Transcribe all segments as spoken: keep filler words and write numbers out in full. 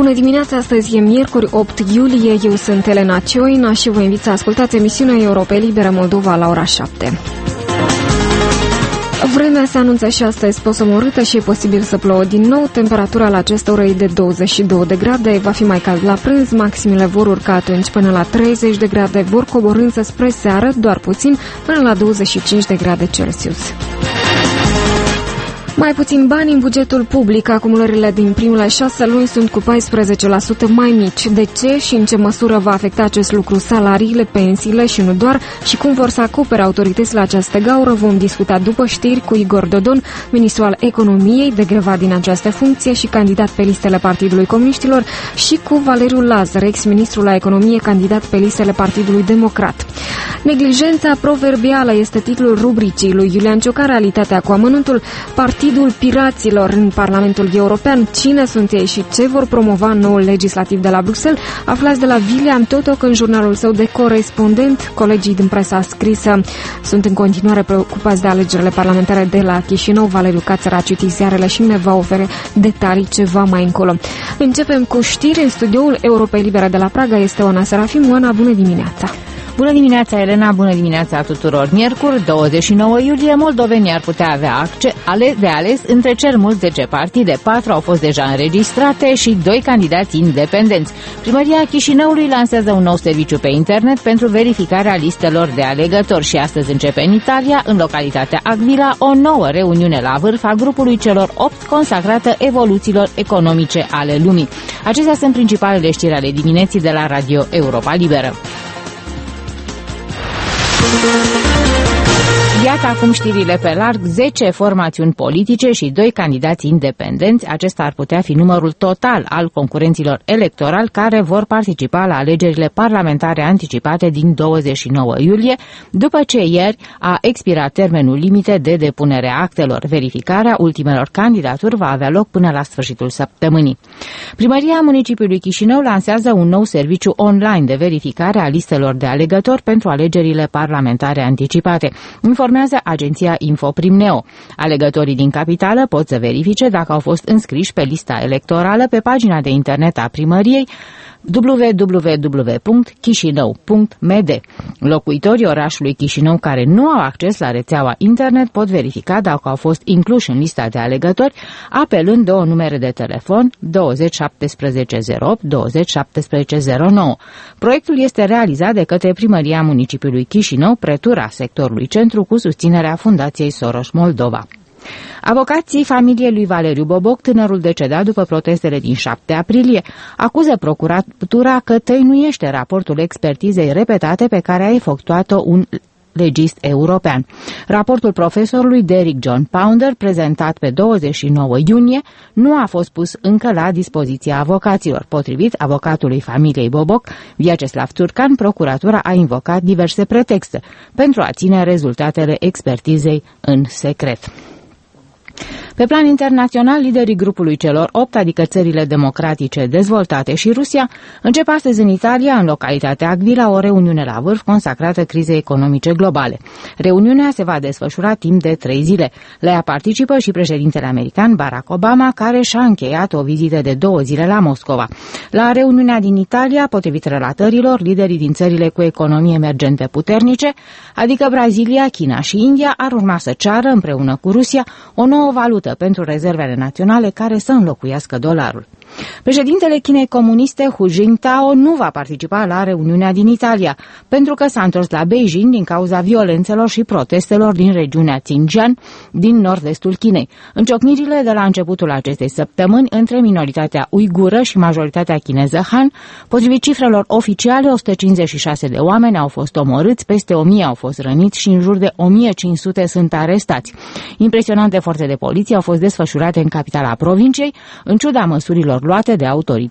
Bună dimineața, astăzi e miercuri opt iulie, eu sunt Elena Cioina și vă invit să ascultați emisiunea Europa Liberă Moldova la ora șapte. Vremea se anunță și astăzi posomorâtă și e posibil să plouă din nou. Temperatura la această oră e de douăzeci și două de grade, va fi mai cald la prânz, maximele vor urca atunci până la treizeci de grade, vor coborând spre seară, doar puțin, până la douăzeci și cinci de grade Celsius. Mai puțin bani în bugetul public, acumulările din primele șase luni sunt cu paisprezece la sută mai mici. De ce și în ce măsură va afecta acest lucru salariile, pensiile și nu doar, și cum vor să acopere autoritățile această gaură, vom discuta după știri cu Igor Dodon, ministru al economiei, degrevat din această funcție și candidat pe listele Partidului Comuniștilor, și cu Valeriu Lazar, ex-ministru la economie, candidat pe listele Partidului Democrat. Neglijența proverbială este titlul rubricii lui Iulian Ciocan, realitatea cu amănuntul. Partidul Piraților în Parlamentul European. Cine sunt ei și ce vor promova noul legislativ de la Bruxelles? Aflați de la William Totoc în jurnalul său de corespondent. Colegii din presa scrisă sunt în continuare preocupați de alegerile parlamentare de la Chișinău. Valeriu Cațăr a citit ziarele și ne va oferi detalii ceva mai încolo. Începem cu știri în studioul Europei Libere de la Praga. Este Oana Serafim. Oana, bună dimineața! Bună dimineața, Elena, bună dimineața tuturor! Miercuri, douăzeci și nouă iulie, moldovenii ar putea avea de ales între cel mult zece partide, patru au fost deja înregistrate și doi candidați independenți. Primăria Chișinăului lansează un nou serviciu pe internet pentru verificarea listelor de alegători și astăzi începe în Italia, în localitatea Agvila, o nouă reuniune la vârf a grupului celor opt consacrată evoluțiilor economice ale lumii. Acestea sunt principalele știri ale dimineții de la Radio Europa Liberă. Iată acum știrile pe larg, zece formațiuni politice și doi candidați independenți. Acesta ar putea fi numărul total al concurenților electorali care vor participa la alegerile parlamentare anticipate din douăzeci și nouă iulie, după ce ieri a expirat termenul limite de depunere a actelor. Verificarea ultimelor candidaturi va avea loc până la sfârșitul săptămânii. Primăria municipiului Chișinău lansează un nou serviciu online de verificare a listelor de alegători pentru alegerile parlamentare anticipate. Informează agenția Infoprimneo. Alegătorii din capitală pot să verifice dacă au fost înscriși pe lista electorală pe pagina de internet a primăriei w w w punct chișinău punct m d. Locuitorii orașului Chișinău care nu au acces la rețeaua internet pot verifica dacă au fost incluși în lista de alegători apelând două numere de telefon douăzeci șaptesprezece zero opt douăzeci șaptesprezece zero nouă. Proiectul este realizat de către Primăria Municipiului Chișinău, pretura sectorului centru cu susținerea Fundației Soros Moldova. Avocații familiei lui Valeriu Boboc, tânărul decedat după protestele din șapte aprilie, acuză procuratura că tăinuiește raportul expertizei repetate pe care a efectuat-o un legist european. Raportul profesorului Derek John Pounder, prezentat pe douăzeci și nouă iunie, nu a fost pus încă la dispoziția avocaților. Potrivit avocatului familiei Boboc, Vyacheslav Turcan, procuratura a invocat diverse pretexte pentru a ține rezultatele expertizei în secret. Pe plan internațional, liderii grupului celor opt, adică țările democratice dezvoltate și Rusia, încep astăzi în Italia, în localitatea Agvila, o reuniune la vârf consacrată crizei economice globale. Reuniunea se va desfășura timp de trei zile. La ea participă și președintele american Barack Obama, care și-a încheiat o vizită de două zile la Moscova. La reuniunea din Italia, potrivit relatărilor, liderii din țările cu economii emergente puternice, adică Brazilia, China și India, ar urma să ceară, împreună cu Rusia, o nouă valută pentru rezervele naționale care să înlocuiască dolarul. Președintele Chinei comuniste Hu Jintao nu va participa la reuniunea din Italia, pentru că s-a întors la Beijing din cauza violențelor și protestelor din regiunea Xinjiang, din nord-estul Chinei. Înciocnirile de la începutul acestei săptămâni între minoritatea uigură și majoritatea chineză Han, potrivit cifrelor oficiale, o sută cincizeci și șase de oameni au fost omorâți, peste o mie au fost răniți și în jur de o mie cinci sute sunt arestați. Impresionante forțe de poliție au fost desfășurate în capitala provinciei, în ciuda măsurilor luate de autorități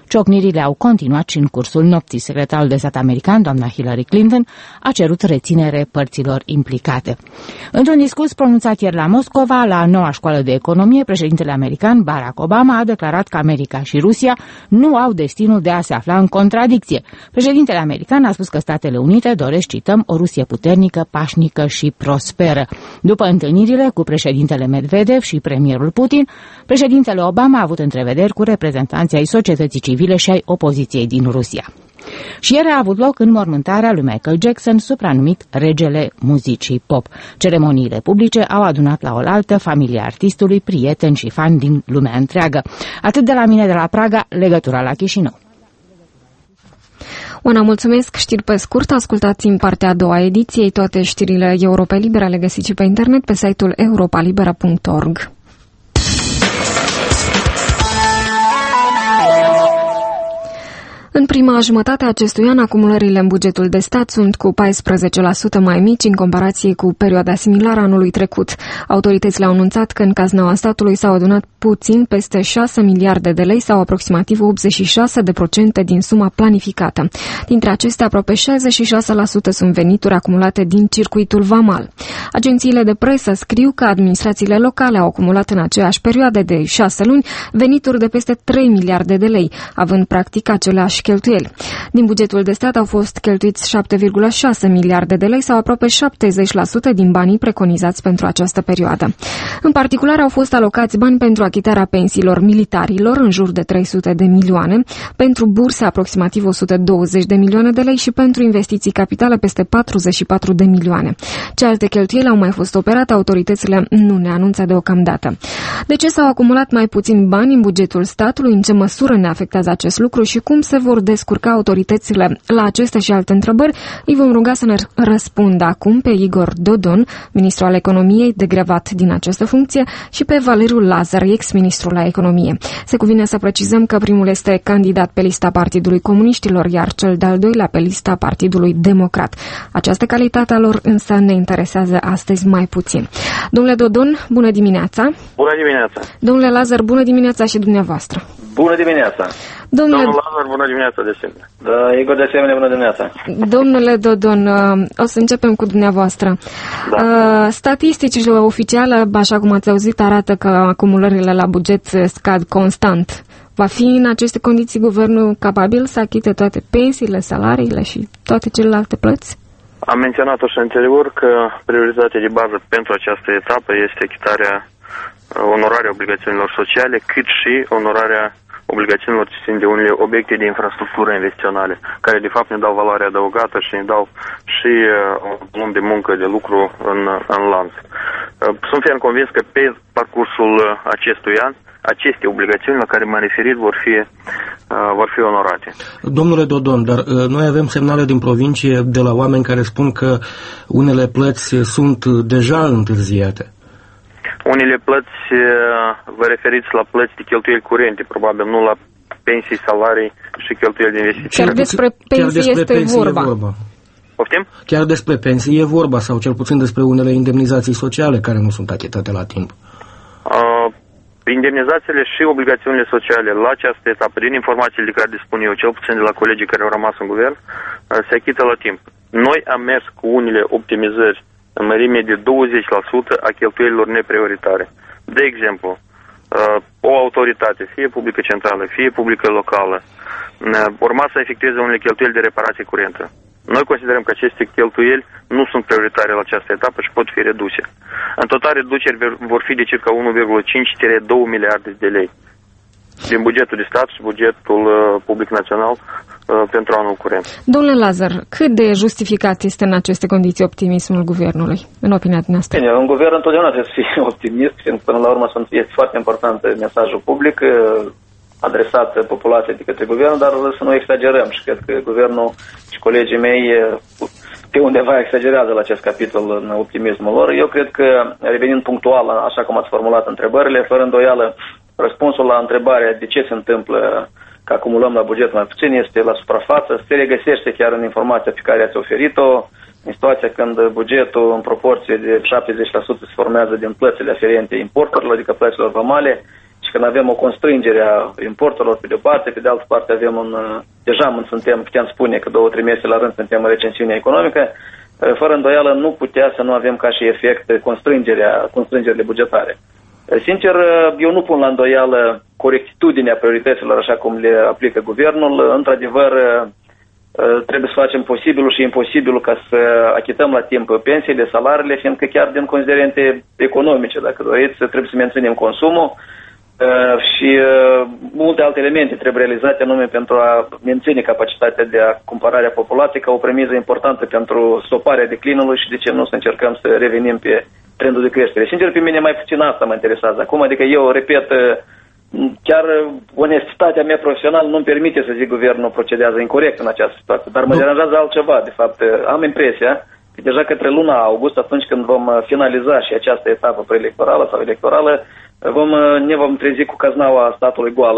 Ciocnirile au continuat și în cursul nopții. Secretarul de stat american, doamna Hillary Clinton, a cerut reținere părților implicate. Într-un discurs pronunțat ieri la Moscova, la noua școală de economie, președintele american Barack Obama a declarat că America și Rusia nu au destinul de a se afla în contradicție. Președintele american a spus că Statele Unite doresc, cităm, o Rusie puternică, pașnică și prosperă. După întâlnirile cu președintele Medvedev și premierul Putin, președintele Obama a avut întrevederi cu reprezentanții ai societății civile și ai opoziției din Rusia. Și ieri a avut loc înmormântarea lui Michael Jackson, supranumit regele muzicii pop. Ceremoniile publice au adunat la oaltă familia artistului, prieteni și fani din lumea întreagă. Atât de la mine de la Praga, legătura la Chișinău. Oana, mulțumesc. Știri pe scurt, ascultați în partea a doua ediției. Toate știrile Europa Liberă le găsiți pe internet pe site-ul europa libera punct org. În prima jumătate a acestui an, acumulările în bugetul de stat sunt cu paisprezece la sută mai mici în comparație cu perioada similară anului trecut. Autoritățile au anunțat că în caznaua statului s-au adunat puțin peste șase miliarde de lei sau aproximativ optzeci și șase la sută din suma planificată. Dintre acestea, aproape șaizeci și șase la sută sunt venituri acumulate din circuitul vamal. Agențiile de presă scriu că administrațiile locale au acumulat în aceeași perioadă de șase luni venituri de peste trei miliarde de lei, având practic aceleași cheltuieli. Din bugetul de stat au fost cheltuiți șapte virgulă șase miliarde de lei sau aproape șaptezeci la sută din banii preconizați pentru această perioadă. În particular au fost alocați bani pentru achitarea pensiilor militarilor, în jur de trei sute de milioane, pentru burse aproximativ o sută douăzeci de milioane de lei și pentru investiții capitale peste patruzeci și patru de milioane. Ce alte cheltuieli au mai fost operate, autoritățile nu ne anunță deocamdată. De ce s-au acumulat mai puțin bani în bugetul statului, în ce măsură ne afectează acest lucru și cum se vor descurca autoritățile la aceste și alte întrebări, îi vom ruga să ne răspundă acum pe Igor Dodon, ministru al economiei, degrevat din această funcție, și pe Valeriu Lazar, ex-ministru la economie. Se cuvine să precizăm că primul este candidat pe lista Partidului Comuniștilor, iar cel de-al doilea pe lista Partidului Democrat. Această calitate a lor însă ne interesează astăzi mai puțin. Domnule Dodon, bună dimineața! Bună dimineața! Domnule Lazar, bună dimineața și dumneavoastră! Bună dimineața! Domnule... Domnul Lazar, bună dimineața de asemenea. Da, Igor, de asemenea, bună dimineața. Domnule Dodon, o să începem cu dumneavoastră. Da. Statisticile oficiale, așa cum ați auzit, arată că acumulările la buget scad constant. Va fi în aceste condiții guvernul capabil să achite toate pensiile, salariile și toate celelalte plăți? Am menționat-o și anterior că prioritatea de bază pentru această etapă este achitarea, onorarea obligațiunilor sociale, cât și onorarea obligațiunilor ce țin de unele obiecte de infrastructură investiționale, care de fapt ne dau valoare adăugată și ne dau și uh, un volum de muncă, de lucru în, în lanț. Uh, sunt ferm convins că pe parcursul uh, acestui an, aceste obligațiuni la care m-am referit vor fi, uh, vor fi onorate. Domnule Dodon, dar uh, noi avem semnale din provincie de la oameni care spun că unele plăți sunt deja întârziate. Unele plăți, vă referiți la plăți de cheltuieli curente, probabil, nu la pensii, salarii și cheltuieli de investiții. Chiar despre pensii despre este pensii vorba. E vorba. Poftim? Chiar despre pensii e vorba, sau cel puțin despre unele indemnizații sociale care nu sunt achitate la timp. Uh, indemnizațiile și obligațiunile sociale la această etapă, din informațiile de care dispun eu, cel puțin de la colegii care au rămas în guvern, uh, se achită la timp. Noi am mers cu unele optimizări în mărime de douăzeci la sută a cheltuielilor neprioritare. De exemplu, o autoritate, fie publică centrală, fie publică locală, urma să efectueze unele cheltuieli de reparație curentă. Noi considerăm că aceste cheltuieli nu sunt prioritare la această etapă și pot fi reduse. În total, reduceri vor fi de circa unu virgulă cinci la doi miliarde de lei din bugetul de stat și bugetul uh, public național uh, pentru anul curent. Domnule Lazar, cât de justificat este în aceste condiții optimismul guvernului, în opinia dumneavoastră? Bine, un guvern întotdeauna trebuie să fie optimist, pentru că până la urmă este foarte important mesajul public adresat populației de către guvern, dar să nu exagerăm și cred că guvernul și colegii mei pe undeva exagerează la acest capitol în optimismul lor. Eu cred că, revenind punctual, așa cum ați formulat întrebările, fără îndoială, răspunsul la întrebarea de ce se întâmplă că acumulăm la buget mai puțin este la suprafață, se regăsește chiar în informația pe care ați oferit-o, în situația când bugetul în proporție de șaptezeci la sută se formează din plățile aferente importurilor, adică plăților vamale, și când avem o constrângere a importurilor pe de o parte, pe de altă parte avem un, deja suntem, putem spune că două trimestre la rând suntem în recesiune economică, fără îndoială nu putea să nu avem ca și efect constrângerea, constrângerile bugetare. Sincer, eu nu pun la îndoială corectitudinea priorităților așa cum le aplică guvernul. Într-adevăr, trebuie să facem posibilul și imposibilul ca să achităm la timp pensiile, salariile, fiindcă chiar din considerente economice, dacă doriți, trebuie să menținem consumul și multe alte elemente trebuie realizate anume pentru a menține capacitatea de a cumpărare a populației ca o premiză importantă pentru stoparea declinului și de ce nu să încercăm să revenim pe trendul de creștere. Sincer, pe mine mai puțin asta mă interesează acum, adică eu, repet, chiar onestitatea mea profesională nu-mi permite să zic guvernul procedează incorect în această situație, dar mă deranjează altceva, de fapt. Am impresia că deja către luna august, atunci când vom finaliza și această etapă preelectorală sau electorală, vom, ne vom trezi cu caznaua statului goală,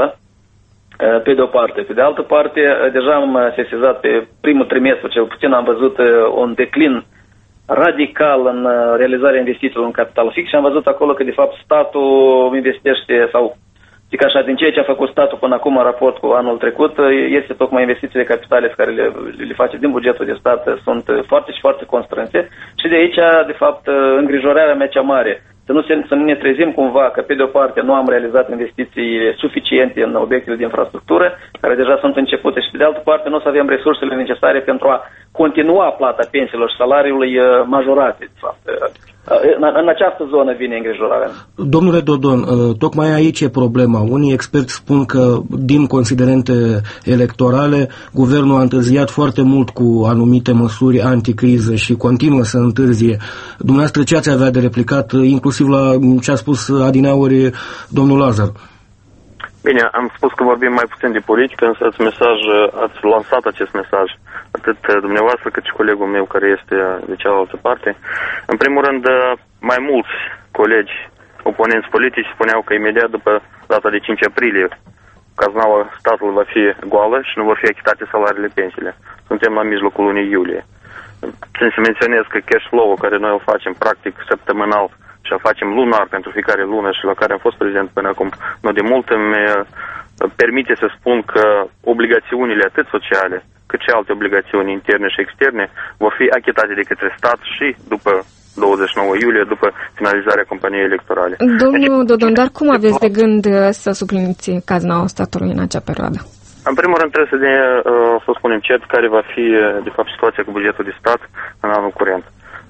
pe de o parte. Pe de altă parte, deja am sesizat pe primul trimestru, cel puțin am văzut un declin radical în realizarea investițiilor în capital fix și am văzut acolo că, de fapt, statul investește, sau zic așa, din ceea ce a făcut statul până acum în raport cu anul trecut, este tocmai investițiile capitale pe care le, le face din bugetul de stat sunt foarte și foarte constrânse și de aici, de fapt, îngrijorarea mea cea mare. Să nu, se, să nu ne trezim cumva că, pe de o parte, nu am realizat investiții suficiente în obiectele de infrastructură, care deja sunt începute, și, pe de altă parte, nu o să avem resursele necesare pentru a continua plata pensiilor și salariului majorate, de fapt. În, în această zonă vine îngrijorarea. Domnule Dodon, tocmai aici e problema. Unii experți spun că, din considerente electorale, guvernul a întârziat foarte mult cu anumite măsuri anticriză și continuă să întârzie. Dumneavoastră, ce ați avea de replicat, inclusiv la ce a spus adineauri domnul Lazar? Bine, am spus că vorbim mai puțin de politică, însă ați, mesaj, ați lansat acest mesaj, atât dumneavoastră cât și colegul meu care este de cealaltă parte. În primul rând, mai mulți colegi oponenți politici spuneau că imediat după data de cinci aprilie caznaua statului va fi goală și nu vor fi achitate salariile, pensiile. Suntem la mijlocul lunii iulie. Țin să menționez că cash flow-ul care noi o facem practic săptămânal și o facem lunar pentru fiecare lună și la care am fost prezent până acum, nu de mult, îmi permite să spun că obligațiunile atât sociale cât și alte obligațiuni interne și externe vor fi achitate de către stat și după douăzeci și nouă iulie, după finalizarea campaniei electorale. Domnul Dodon, dar cum aveți de gând să supliniți caznaua statului în acea perioadă? În primul rând trebuie să, ne, să spunem cert care va fi de fapt situația cu bugetul de stat în anul curent.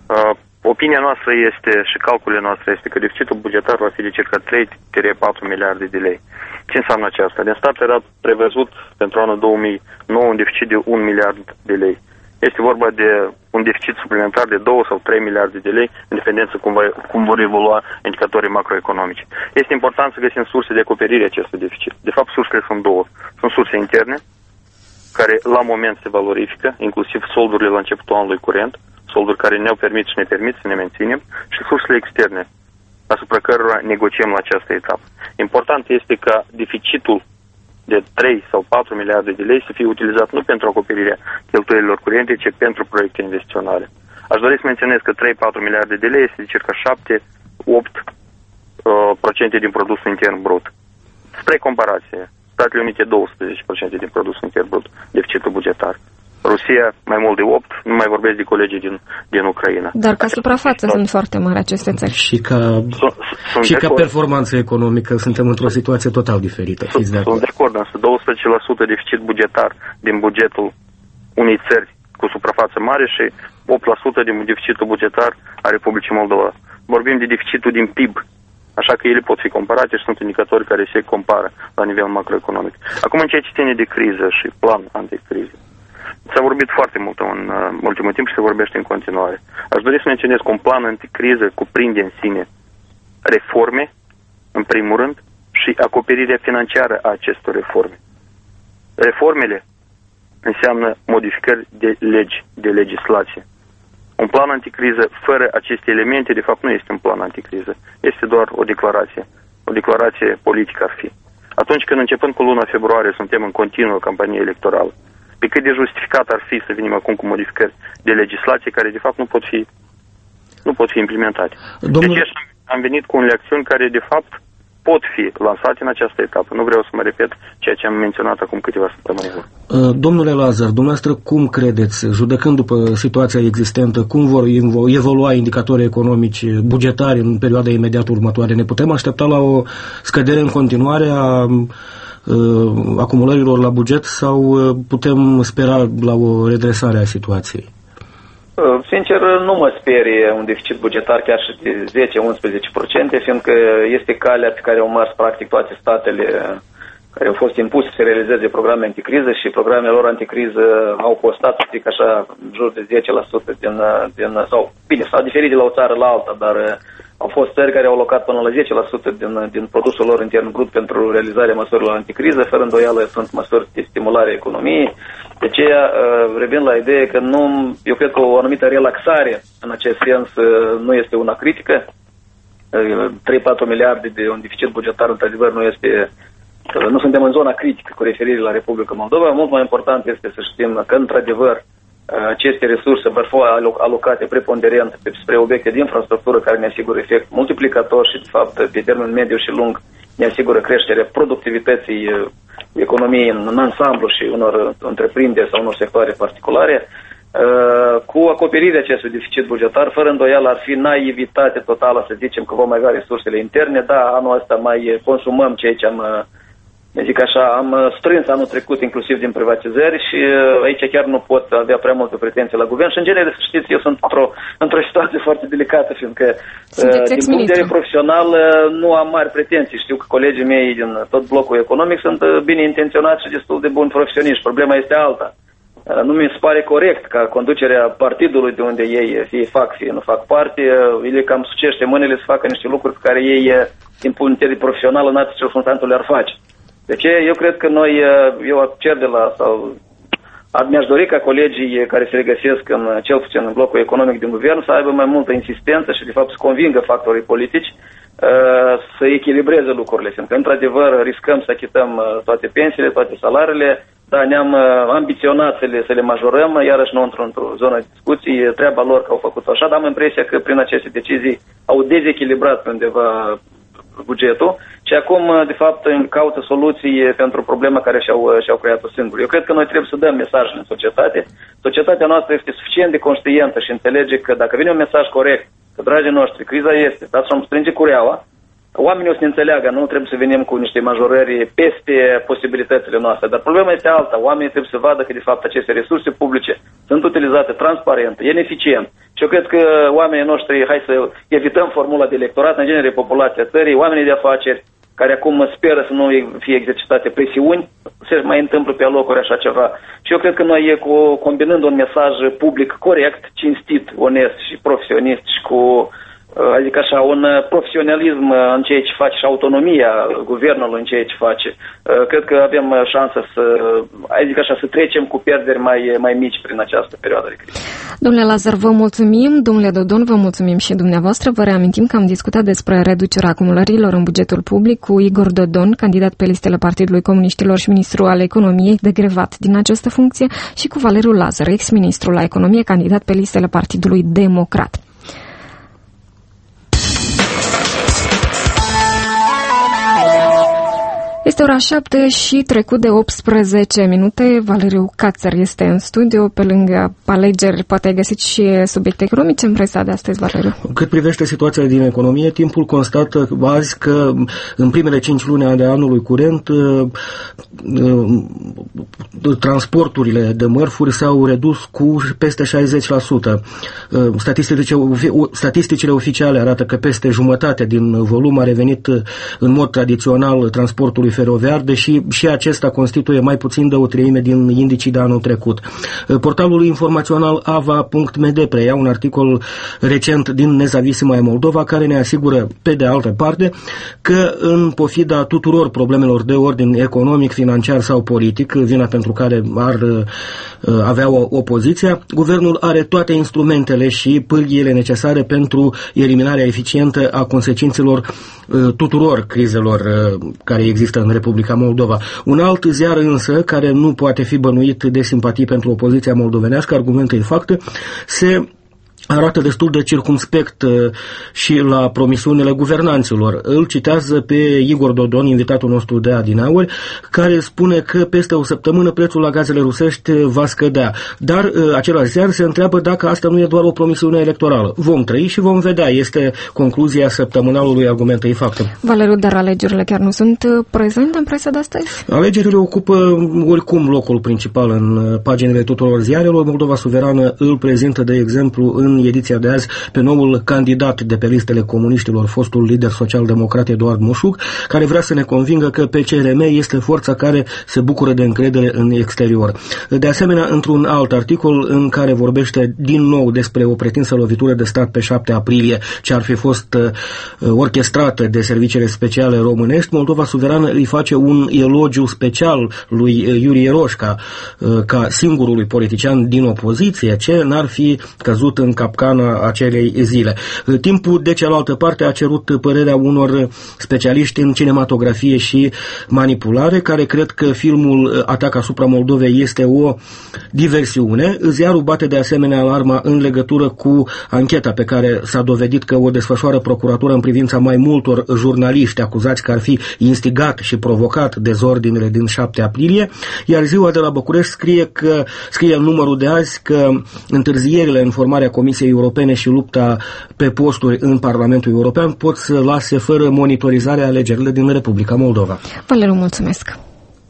Opinia noastră este și calculele noastre este că deficitul bugetar va fi de circa trei virgulă patru miliarde de lei. Ce înseamnă aceasta? Din start era prevăzut pentru anul două mii nouă un deficit de un miliard de lei. Este vorba de un deficit suplimentar de două sau trei miliarde de lei, în dependență cum, va, cum vor evolua indicatorii macroeconomici. Este important să găsim surse de acoperire acestui deficit. De fapt, sursele sunt două. Sunt surse interne, care la moment se valorifică, inclusiv soldurile la începutul anului curent, solduri care ne-au permis și ne permit să ne menținem, și sursele externe, asupra cărora negociem la această etapă. Important este ca deficitul de trei sau patru miliarde de lei să fie utilizat nu pentru acoperirea cheltuielilor curente, ci pentru proiecte investiționale. Aș dori să menționez că trei patru miliarde de lei este de circa șapte opt procente uh, din produsul intern brut. Spre comparație, Statele Unite douăsprezece la sută din produsul intern brut, deficitul bugetar. Rusia mai mult de opt, nu mai vorbesc de colegii din, din Ucraina. Dar ca suprafață sunt foarte mari aceste țări. Și ca, sunt și ca performanță economică suntem într-o situație total diferită. Sunt de acord, sunt de acord, însă douăsprezece la sută deficit bugetar din bugetul unei țări cu suprafață mare și opt la sută din deficitul bugetar a Republicii Moldova. Vorbim de deficitul din P I B, așa că ele pot fi comparate și sunt indicatori care se compară la nivel macroeconomic. Acum, în ceea ce ține de criză și plan anticriză, s-a vorbit foarte mult în uh, ultimul timp și se vorbește în continuare. Aș dori să menționez că un plan anticriză cuprinde în sine reforme, în primul rând, și acoperirea financiară a acestor reforme. Reformele înseamnă modificări de legi, de legislație. Un plan anticriză fără aceste elemente, de fapt, nu este un plan anticriză. Este doar o declarație. O declarație politică ar fi. Atunci când, începând cu luna februarie, suntem în continuă campanie electorală, pe cât de justificat ar fi să venim acum cu modificări de legislație care, de fapt, nu pot fi, nu pot fi implementate. Domnul... Deci am venit cu unele acțiuni care, de fapt, pot fi lansate în această etapă. Nu vreau să mă repet ceea ce am menționat acum câteva săptămâni. Domnule Lazar, dumneavoastră cum credeți, judecând după situația existentă, cum vor evolua indicatorii economici bugetari în perioada imediat următoare? Ne putem aștepta la o scădere în continuare a acumulărilor la buget sau putem spera la o redresare a situației? Sincer, nu mă sperie un deficit bugetar chiar și de zece-unsprezece la sută, fiindcă este calea pe care au mers practic toate statele care au fost impuse să realizeze programe anticriză și programele lor anticriză au costat, să zic așa, în jur de zece la sută din, din sau bine, s-au diferit de la o țară la alta, dar au fost țări care au alocat până la zece la sută din, din produsul lor intern brut pentru realizarea măsurilor anticriză, fără îndoială sunt măsuri de stimulare a economiei. De aceea, revin la idee că nu, eu cred că o anumită relaxare în acest sens nu este una critică. trei-patru miliarde de un deficit bugetar, într-adevăr, nu este, nu suntem în zona critică cu referire la Republica Moldova. Mult mai important este să știm că, într-adevăr, aceste resurse vor fi alocate preponderent spre obiecte de infrastructură care ne asigură efect multiplicator și, de fapt, pe termen mediu și lung ne asigură creșterea productivității economiei în ansamblu și unor întreprinderi sau unor sectoare particulare. Cu acoperirea acestui deficit bugetar, fără îndoială ar fi naivitate totală să zicem că vom avea resursele interne. Da, anul ăsta mai consumăm ceea ce am, zic așa, am strâns anul trecut inclusiv din privatizări și aici chiar nu pot avea prea multe pretenții la guvern și în genere, să știți, eu sunt într-o, într-o situație foarte delicată, fiindcă Sunteți din punct de vedere profesional nu am mari pretenții. Știu că colegii mei din tot blocul economic sunt bine intenționați și destul de buni profesioniști. Problema este alta. Nu mi se pare corect ca conducerea partidului de unde ei fie fac, fie nu fac parte, ele cam sucește mâinile să facă niște lucruri pe care ei, din punct de vedere profesional, în alte circunstanțe le-ar face. De ce? Eu cred că noi, eu cer de la, sau mi-aș dori ca colegii care se regăsesc în, cel puțin în blocul economic din guvern, să aibă mai multă insistență și, de fapt, să convingă factorii politici să echilibreze lucrurile. Fiindcă, într-adevăr, riscăm să achităm toate pensiile, toate salariile, dar ne-am ambiționat să le, să le majorăm, iarăși nu într-o, într-o zonă de discuții, treaba lor că au făcut-o așa, dar am impresia că prin aceste decizii au dezechilibrat pe undeva bugetul și acum, de fapt, caută soluții pentru problema care și-au, și-au creat-o singuri. Eu cred că noi trebuie să dăm mesajele în societate. Societatea noastră este suficient de conștientă și înțelege că dacă vine un mesaj corect, că, dragii noștri, criza este, dați să-mi strânge cureaua, oamenii o să ne înțeleagă, nu trebuie să venim cu niște majorări peste posibilitățile noastre. Dar problema este alta. Oamenii trebuie să vadă că, de fapt, aceste resurse publice sunt utilizate transparent, eficient. Și eu cred că oamenii noștri, hai să evităm formula de electorat, în genere populația țării, oamenii de afaceri, care acum speră să nu fie exercitate presiuni, se mai întâmplă pe alocuri așa ceva. Și eu cred că noi, cu, combinând un mesaj public corect, cinstit, onest și profesionist și cu, adică așa, un profesionalism în ceea ce face și autonomia guvernului în ceea ce face, cred că avem șansă să, adică așa, să trecem cu pierderi mai, mai mici prin această perioadă de criză. Domnule Lazar, vă mulțumim. Domnule Dodon, vă mulțumim și dumneavoastră. Vă reamintim că am discutat despre reducerea acumulărilor în bugetul public cu Igor Dodon, candidat pe listele Partidului Comuniștilor și ministru al economiei, degrevat din această funcție, și cu Valeriu Lazar, ex-ministru la economie, candidat pe listele Partidului Democrat. Este ora șapte și trecut de optsprezece minute. Valeriu Cațăr este în studio. Pe lângă alegeri, poate ai găsit și subiecte economice în presa de astăzi, Valeriu? Cât privește situația din economie, timpul constată azi că în primele cinci luni ale anului curent transporturile de mărfuri s-au redus cu peste șaizeci la sută. Statisticile, statisticile oficiale arată că peste jumătate din volum a revenit în mod tradițional transportului feroviar, deși și acesta constituie mai puțin de o treime din indicii de anul trecut. Portalul informațional ava punct m d preia un articol recent din Nezavisima Moldova care ne asigură, pe de altă parte, că în pofida tuturor problemelor de ordin economic, financiar sau politic, vina pentru care ar avea o opoziția, guvernul are toate instrumentele și pârghiile necesare pentru eliminarea eficientă a consecințelor tuturor crizelor care există în Republica Moldova. Un alt ziar însă, care nu poate fi bănuit de simpatii pentru opoziția moldovenească, argumentă în fapt, se arată destul de circumspect și la promisiunile guvernanților. Îl citează pe Igor Dodon, invitatul nostru de adineauri, care spune că peste o săptămână prețul la gazele rusești va scădea. Dar același ziar se întreabă dacă asta nu e doar o promisiune electorală. Vom trăi și vom vedea. Este concluzia săptămânalului Argumente Fapte. Valeriu, dar alegerile chiar nu sunt prezente în presa de astăzi? Alegerile ocupă oricum locul principal în paginile tuturor ziarelor. Moldova Suverană îl prezintă, de exemplu, în ediția de azi pe noul candidat de pe listele comuniștilor, fostul lider social-democrat Eduard Mușuc, care vrea să ne convingă că P C R M este forța care se bucură de încredere în exterior. De asemenea, într-un alt articol în care vorbește din nou despre o pretinsă lovitură de stat pe șapte aprilie, ce ar fi fost uh, orchestrată de serviciile speciale românești, Moldova Suverană îi face un elogiu special lui Iurie Roșca, uh, ca singurului politician din opoziție ce n-ar fi căzut în capcana acelei zile. Timpul, de cealaltă parte, a cerut părerea unor specialiști în cinematografie și manipulare, care cred că filmul Atac asupra Moldovei este o diversiune. Ziarul bate de asemenea alarma în legătură cu ancheta pe care s-a dovedit că o desfășoară procuratura în privința mai multor jurnaliști acuzați că ar fi instigat și provocat dezordinele din șapte aprilie, iar Ziua de la București scrie, că, scrie în numărul de azi că întârzierile în formarea Comisiei Europene și lupta pe posturi în Parlamentul European pot să lase fără monitorizare alegerile din Republica Moldova. Valeriu, mulțumesc!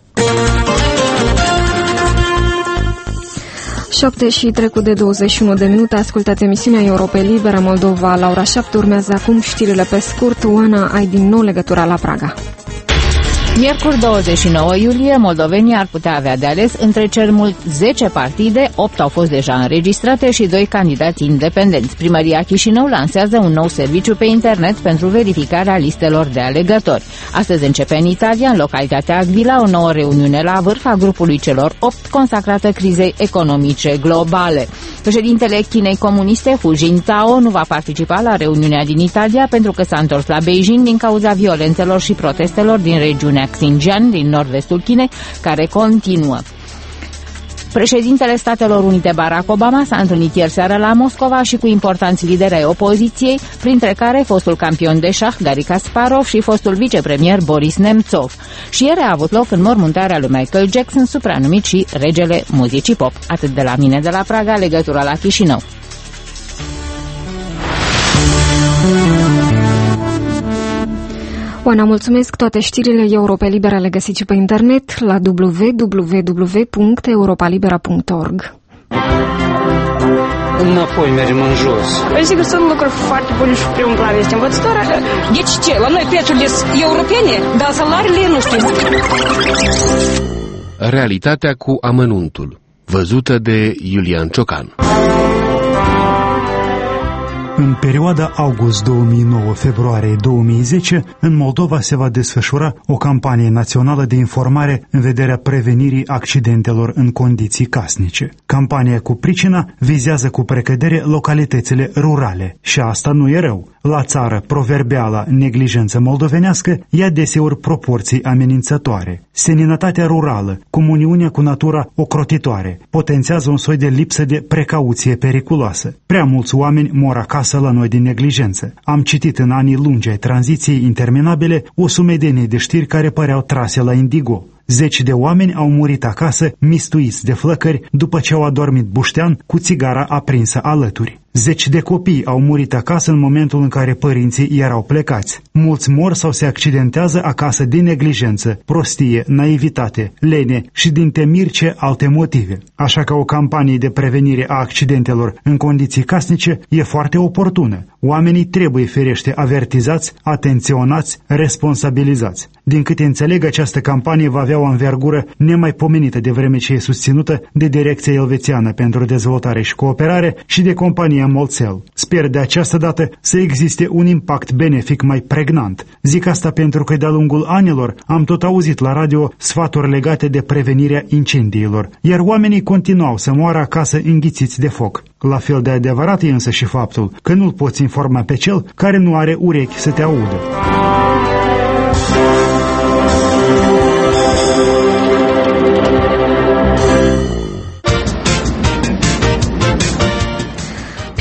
șapte și trecut de douăzeci și unu de minute, ascultați emisiunea Europa Liberă Moldova. La ora șapte urmează acum știrile pe scurt. Oana, ai din nou legătura la Praga. Miercuri douăzeci și nouă iulie, moldovenii ar putea avea de ales între cel mult zece partide, opt au fost deja înregistrate și doi candidați independenți. Primăria Chișinău lansează un nou serviciu pe internet pentru verificarea listelor de alegători. Astăzi începe în Italia, în localitatea Agvila, o nouă reuniune la vârf a grupului celor opt consacrată crizei economice globale. Președintele Chinei Comuniste, Hu Jintao, nu va participa la reuniunea din Italia pentru că s-a întors la Beijing din cauza violențelor și protestelor din regiunea Xinjiang, din nord-vestul Chinei, care continuă. Președintele Statelor Unite Barack Obama s-a întâlnit ieri seară la Moscova și cu importanți lideri ai opoziției, printre care fostul campion de șah Garry Kasparov și fostul vicepremier Boris Nemtsov. Și ieri a avut loc înmormântarea lui Michael Jackson, supranumit și regele muzicii pop. Atât de la mine de la Praga, legătura la Chișinău. Oana, mulțumesc. Toate știrile Europa Liberă le găsiți pe internet la w w w punct europa libera punct org. Înapoi mergem în jos. Sigur, sunt lucruri foarte bune și primul plan este învățătoarea. Deci ce? La noi prețurile sunt europene, dar salariile nu știu. Realitatea cu amănuntul, văzută de Iulian Ciocan. În perioada august două mii nouă - februarie două mii zece, în Moldova se va desfășura o campanie națională de informare în vederea prevenirii accidentelor în condiții casnice. Campania cu pricina vizează cu precădere localitățile rurale și asta nu e rău. La țară, proverbiala neglijență moldovenească ia deseori proporții amenințătoare. Seninătatea rurală, comuniunea cu natura ocrotitoare, potențează un soi de lipsă de precauție periculoasă. Prea mulți oameni mor acasă la noi din neglijență. Am citit în anii lungi ai tranziției interminabile o sumedenie de știri care păreau trase la indigo. Zeci de oameni au murit acasă, mistuiți de flăcări, după ce au adormit buștean cu țigara aprinsă alături. Zeci de copii au murit acasă în momentul în care părinții erau plecați. Mulți mor sau se accidentează acasă din neglijență, prostie, naivitate, lene și din temirce alte motive. Așa că o campanie de prevenire a accidentelor în condiții casnice e foarte oportună. Oamenii trebuie ferește avertizați, atenționați, responsabilizați. Din câte înțeleg, această campanie va avea o învergură nemaipomenită de vreme ce e susținută de Direcția Elvețiană pentru Dezvoltare și Cooperare și de compania Molcel. Sper de această dată să existe un impact benefic mai pregnant. Zic asta pentru că de-a lungul anilor am tot auzit la radio sfaturi legate de prevenirea incendiilor, iar oamenii continuau să moară acasă înghițiți de foc. La fel de adevărat e însă și faptul că nu-l poți informa pe cel care nu are urechi să te audă.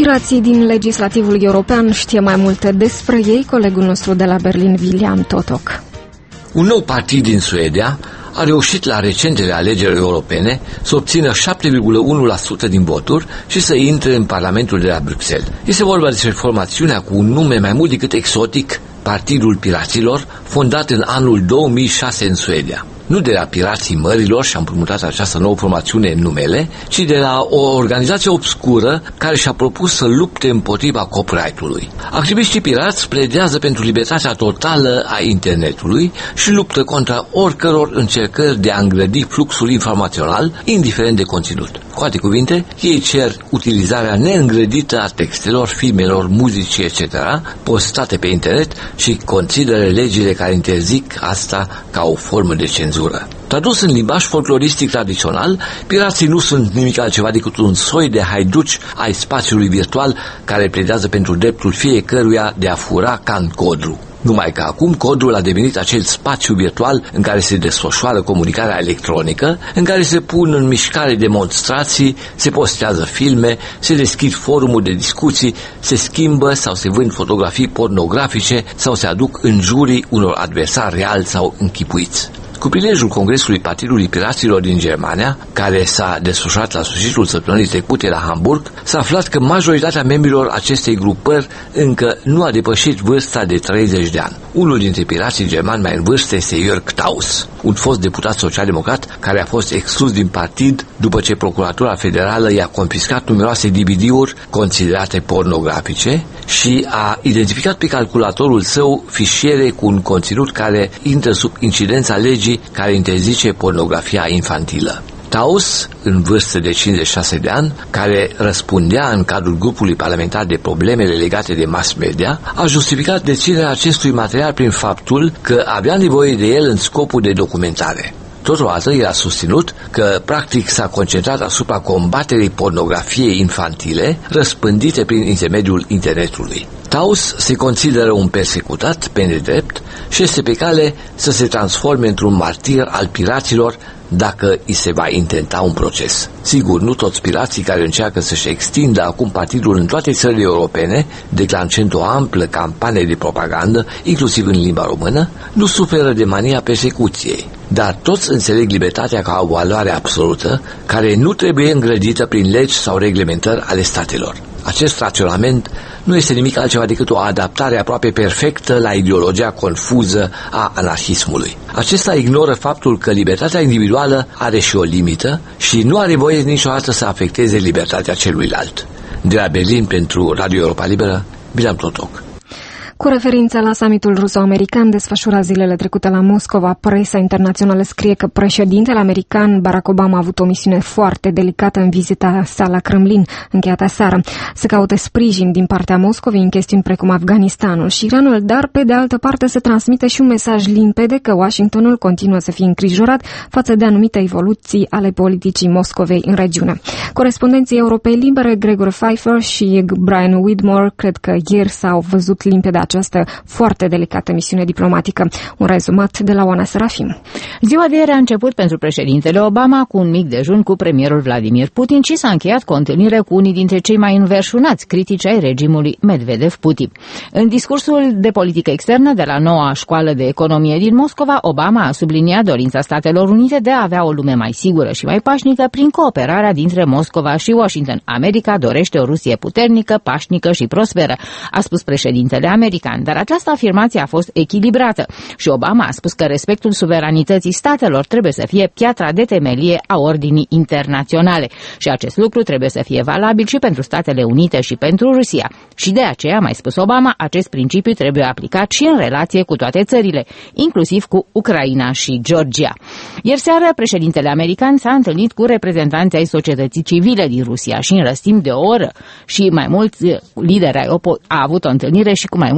Pirații din legislativul european, știe mai multe despre ei colegul nostru de la Berlin, William Totok. Un nou partid din Suedia a reușit la recentele alegeri europene să obțină șapte virgulă unu la sută din voturi și să intre în Parlamentul de la Bruxelles. Este vorba despre formațiunea cu un nume mai mult decât exotic, Partidul Piraților, fondat în anul două mii șase în Suedia. Nu de la Pirații Mărilor și-a împrumutat această nouă formațiune în numele, ci de la o organizație obscură care și-a propus să lupte împotriva copyright-ului. Activiștii pirați pledează pentru libertatea totală a internetului și luptă contra oricăror încercări de a îngrădi fluxul informațional, indiferent de conținut. Cu alte cuvinte, ei cer utilizarea neîngrădită a textelor, filmelor, muzicii, et cetera, postate pe internet și consideră legile care interzic asta ca o formă de cenzură. Tradus în limbaj folcloristic tradițional, pirații nu sunt nimic altceva decât un soi de haiduci ai spațiului virtual care pledează pentru dreptul fiecăruia de a fura ca în codru. Numai că acum codrul a devenit acel spațiu virtual în care se desfășoară comunicarea electronică, în care se pun în mișcare demonstrații, se postează filme, se deschid forumuri de discuții, se schimbă sau se vând fotografii pornografice sau se aduc în jurii unor adversari reali sau închipuiți. Cu prilejul Congresului Partidului Piraților din Germania, care s-a desfășurat la sfârșitul săptămânii trecute la Hamburg, s-a aflat că majoritatea membrilor acestei grupări încă nu a depășit vârsta de treizeci de ani. Unul dintre pirații germani mai în vârstă este Jörg Taus, un fost deputat social-democrat care a fost exclus din partid după ce Procuratura Federală i-a confiscat numeroase D V D-uri considerate pornografice și a identificat pe calculatorul său fișiere cu un conținut care intră sub incidența legii care interzice pornografia infantilă. Taus, în vârstă de cincizeci și șase de ani, care răspundea în cadrul grupului parlamentar de problemele legate de mass media, a justificat deținerea acestui material prin faptul că avea nevoie de el în scopul de documentare. Totodată, el a susținut că, practic, s-a concentrat asupra combaterii pornografiei infantile răspândite prin intermediul internetului. Taus se consideră un persecutat pe nedrept și este pe cale să se transforme într-un martir al piraților dacă îi se va intenta un proces. Sigur, nu toți pirații care încearcă să-și extindă acum partidul în toate țările europene, declanșând o amplă campanie de propagandă, inclusiv în limba română, nu suferă de mania persecuției. Dar toți înțeleg libertatea ca o valoare absolută, care nu trebuie îngrădită prin legi sau reglementări ale statelor. Acest raționament nu este nimic altceva decât o adaptare aproape perfectă la ideologia confuză a anarhismului. Acesta ignoră faptul că libertatea individuală are și o limită și nu are voie niciodată să afecteze libertatea celuilalt. De la Berlin pentru Radio Europa Liberă, William Totok. Cu referință la summitul ruso-american desfășurat zilele trecute la Moscova, presa internațională scrie că președintele american Barack Obama a avut o misiune foarte delicată în vizita sa la Kremlin, încheiată aseară. Se caută sprijin din partea Moscovei în chestiuni precum Afganistanul și Iranul, dar pe de altă parte se transmite și un mesaj limpede că Washingtonul continuă să fie îngrijorat față de anumite evoluții ale politicii Moscovei în regiune. Corespondenții Europei Libere, Gregor Pfeiffer și Brian Widmore, cred că ieri s-au văzut limpede această foarte delicată misiune diplomatică. Un rezumat de la Oana Serafim. Ziua de ieri a început pentru președintele Obama cu un mic dejun cu premierul Vladimir Putin și s-a încheiat cu o întâlnire cu unii dintre cei mai înverșunați critici ai regimului Medvedev-Putin. În discursul de politică externă de la noua școală de economie din Moscova, Obama a subliniat dorința Statelor Unite de a avea o lume mai sigură și mai pașnică prin cooperarea dintre Moscova și Washington. America dorește o Rusie puternică, pașnică și prosperă, a spus președintele american. Dar această afirmație a fost echilibrată și Obama a spus că respectul suveranității statelor trebuie să fie piatra de temelie a ordinii internaționale și acest lucru trebuie să fie valabil și pentru Statele Unite și pentru Rusia. Și de aceea, a mai spus Obama, acest principiu trebuie aplicat și în relație cu toate țările, inclusiv cu Ucraina și Georgia. Ieri seară, președintele american s-a întâlnit cu reprezentanții ai societății civile din Rusia și în răstimp de o oră și mai mulți lideri a avut o întâlnire și cu mai mulți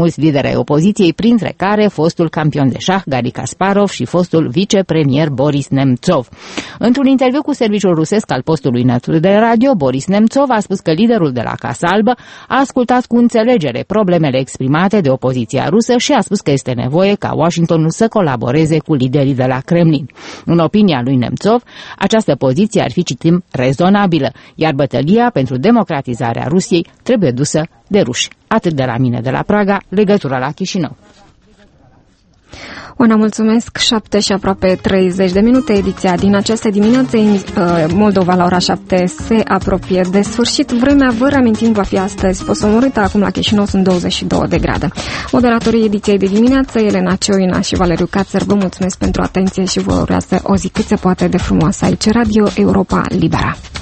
mulți lideri ai opoziției, printre care fostul campion de șah Garry Kasparov și fostul vicepremier Boris Nemtsov. Într-un interviu cu serviciul rusesc al postului nostru de radio, Boris Nemtsov a spus că liderul de la Casa Albă a ascultat cu înțelegere problemele exprimate de opoziția rusă și a spus că este nevoie ca Washingtonul să colaboreze cu liderii de la Kremlin. În opinia lui Nemtsov, această poziție ar fi, citim, rezonabilă, iar bătălia pentru democratizarea Rusiei trebuie dusă de ruși. Atât de la mine de la Praga, legătura la Chișinău. Oana, mulțumesc. șapte și aproape treizeci de minute. Ediția din această dimineață, Moldova la ora șapte, se apropie de sfârșit. Vremea, vă reamintim, va fi astăzi posomorâtă. Acum la Chișinău sunt douăzeci și două de grade. Moderatorii ediției de dimineață, Elena Cioina și Valeriu Cațăr, vă mulțumesc pentru atenție și vă urează o zi cât se poate de frumoasă aici, Radio Europa Libera.